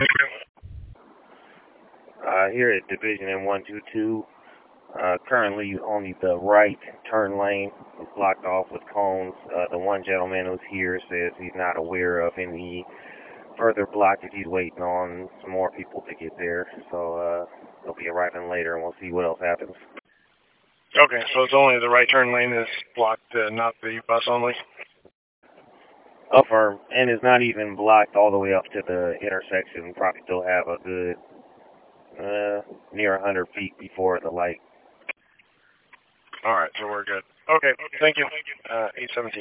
Here at Division in 122, currently only the right turn lane is blocked off with cones. The one gentleman who's here says he's not aware of any further blockage. He's waiting on some more people to get there. So they'll be arriving later, and we'll see what else happens. Okay, so it's only the right turn lane is blocked, not the bus only? Affirm. And it's not even blocked all the way up to the intersection. Probably still have a good near 100 feet before the light. All right, so we're good. Okay, thank you. 817.